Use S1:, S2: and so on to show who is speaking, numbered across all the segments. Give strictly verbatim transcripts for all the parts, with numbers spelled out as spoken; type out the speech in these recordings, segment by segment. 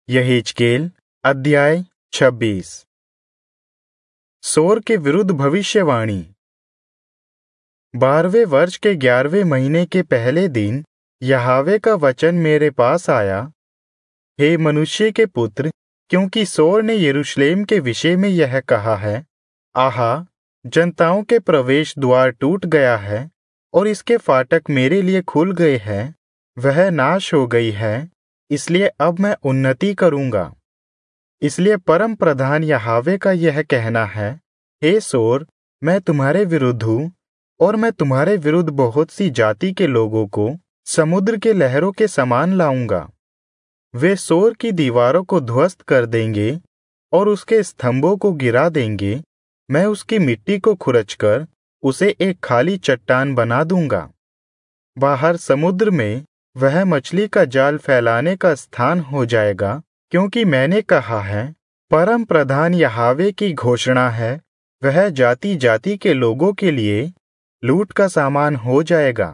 S1: यहेजकेल अध्याय छब्बीस। सोर के विरुद्ध भविष्यवाणी। बारहवें वर्ष के ग्यारहवें महीने के पहले दिन यहोवा का वचन मेरे पास आया। हे मनुष्य के पुत्र, क्योंकि सोर ने यरूशलेम के विषय में यह कहा है, आहा, जनताओं के प्रवेश द्वार टूट गया है और इसके फाटक मेरे लिए खुल गए हैं, वह नाश हो गई है, इसलिए अब मैं उन्नति करूंगा। इसलिए परम प्रधान यहोवा का यह कहना है, हे सोर, मैं तुम्हारे विरुद्ध हूँ और मैं तुम्हारे विरुद्ध बहुत सी जाति के लोगों को समुद्र के लहरों के समान लाऊंगा। वे सोर की दीवारों को ध्वस्त कर देंगे और उसके स्तंभों को गिरा देंगे। मैं उसकी मिट्टी को खुरचकर उसे एक खाली चट्टान बना दूंगा। बाहर समुद्र में वह मछली का जाल फैलाने का स्थान हो जाएगा, क्योंकि मैंने कहा है, परम प्रधान यहोवा की घोषणा है, वह जाति जाति के लोगों के लिए लूट का सामान हो जाएगा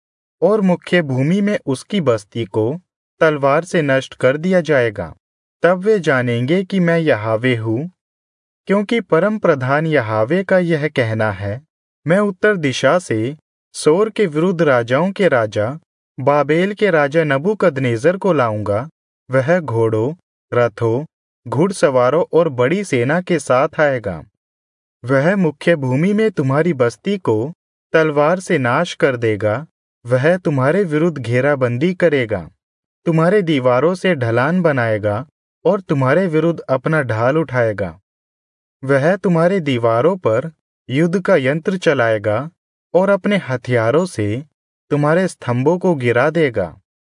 S1: और मुख्य भूमि में उसकी बस्ती को तलवार से नष्ट कर दिया जाएगा। तब वे जानेंगे कि मैं यहोवा हूँ, क्योंकि परम प्रधान यहोवा का यह कहना है, मैं उत्तर दिशा से सोर के विरुद्ध राजाओं के राजा बाबेल के राजा नबूकदनेस्सर को लाऊंगा। वह घोड़ों, रथों, घुड़सवारों और बड़ी सेना के साथ आएगा। वह मुख्य भूमि में तुम्हारी बस्ती को तलवार से नाश कर देगा। वह तुम्हारे विरुद्ध घेराबंदी करेगा, तुम्हारे दीवारों से ढलान बनाएगा और तुम्हारे विरुद्ध अपना ढाल उठाएगा। वह तुम्हारे दीवारों पर युद्ध का यंत्र चलाएगा और अपने हथियारों से तुम्हारे स्तंभों को गिरा देगा।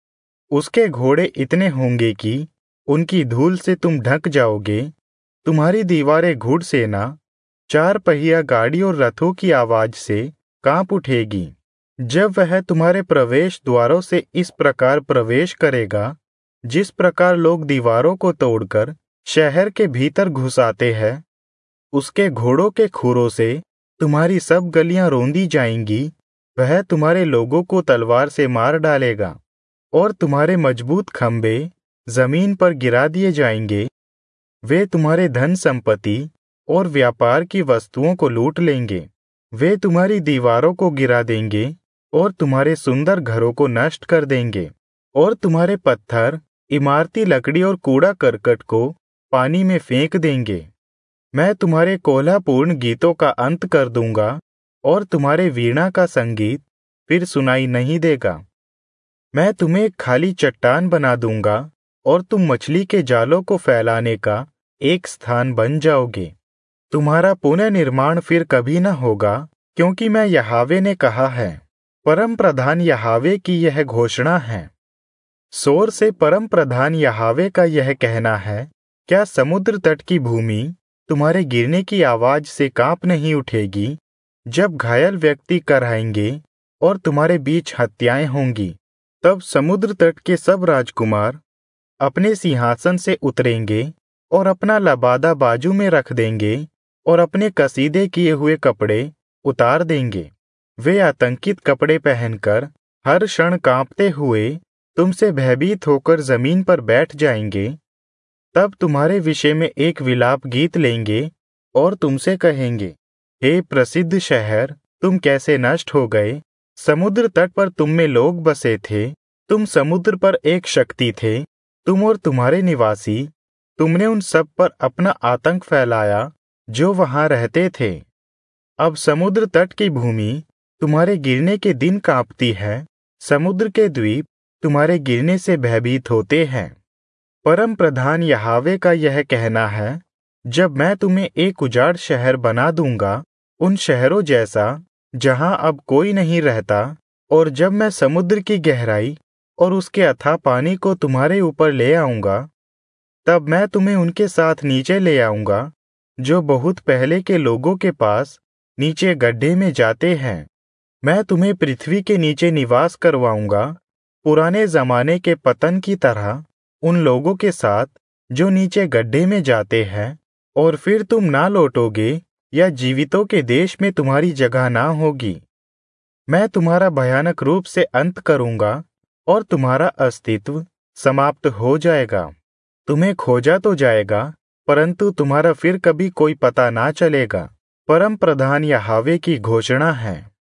S1: उसके घोड़े इतने होंगे कि उनकी धूल से तुम ढक जाओगे। तुम्हारी दीवारें घुड़सेना, चार पहिया गाड़ी और रथों की आवाज से कांप उठेगी। जब वह तुम्हारे प्रवेश द्वारों से इस प्रकार प्रवेश करेगा, जिस प्रकार लोग दीवारों को तोड़कर शहर के भीतर घुस आते हैं, उसके घोड़ों के खुरों से तुम्हारी सब गलियां रौंदी जाएंगी। वह तुम्हारे लोगों को तलवार से मार डालेगा और तुम्हारे मजबूत खंभे जमीन पर गिरा दिए जाएंगे। वे तुम्हारे धन संपत्ति और व्यापार की वस्तुओं को लूट लेंगे। वे तुम्हारी दीवारों को गिरा देंगे और तुम्हारे सुंदर घरों को नष्ट कर देंगे और तुम्हारे पत्थर, इमारती लकड़ी और कूड़ा करकट को पानी में फेंक देंगे। मैं तुम्हारे कोलाहलपूर्ण गीतों का अंत कर दूंगा और तुम्हारे वीणा का संगीत फिर सुनाई नहीं देगा। मैं तुम्हें एक खाली चट्टान बना दूंगा और तुम मछली के जालों को फैलाने का एक स्थान बन जाओगे। तुम्हारा पुनर्निर्माण फिर कभी न होगा, क्योंकि मैं यहोवा ने कहा है। परम प्रधान यहोवा की यह घोषणा है। सोर से परम प्रधान यहोवा का यह कहना है, क्या समुद्र तट की भूमि तुम्हारे गिरने की आवाज से कांप नहीं उठेगी? जब घायल व्यक्ति कराएंगे और तुम्हारे बीच हत्याएं होंगी, तब समुद्र तट के सब राजकुमार अपने सिंहासन से उतरेंगे और अपना लबादा बाजू में रख देंगे और अपने कसीदे किए हुए कपड़े उतार देंगे। वे आतंकित कपड़े पहनकर हर क्षण कांपते हुए तुमसे भयभीत होकर जमीन पर बैठ जाएंगे। तब तुम्हारे विषय में एक विलाप गीत लेंगे और तुमसे कहेंगे, हे प्रसिद्ध शहर, तुम कैसे नष्ट हो गए। समुद्र तट पर तुम में लोग बसे थे, तुम समुद्र पर एक शक्ति थे, तुम और तुम्हारे निवासी। तुमने उन सब पर अपना आतंक फैलाया जो वहां रहते थे। अब समुद्र तट की भूमि तुम्हारे गिरने के दिन कांपती है। समुद्र के द्वीप तुम्हारे गिरने से भयभीत होते हैं। परम प्रधान यहोवा का यह कहना है, जब मैं तुम्हें एक उजाड़ शहर बना दूंगा, उन शहरों जैसा जहां अब कोई नहीं रहता, और जब मैं समुद्र की गहराई और उसके अथाह पानी को तुम्हारे ऊपर ले आऊंगा, तब मैं तुम्हें उनके साथ नीचे ले आऊंगा, जो बहुत पहले के लोगों के पास नीचे गड्ढे में जाते हैं। मैं तुम्हें पृथ्वी के नीचे निवास करवाऊंगा, पुराने जमाने के पतन की तरह उन लोगों के साथ जो नीचे गड्ढे में जाते हैं, और फिर तुम ना लौटोगे या जीवितों के देश में तुम्हारी जगह ना होगी। मैं तुम्हारा भयानक रूप से अंत करूंगा और तुम्हारा अस्तित्व समाप्त हो जाएगा। तुम्हें खोजा तो जाएगा, परंतु तुम्हारा फिर कभी कोई पता ना चलेगा। परम प्रधान यहोवा की घोषणा है।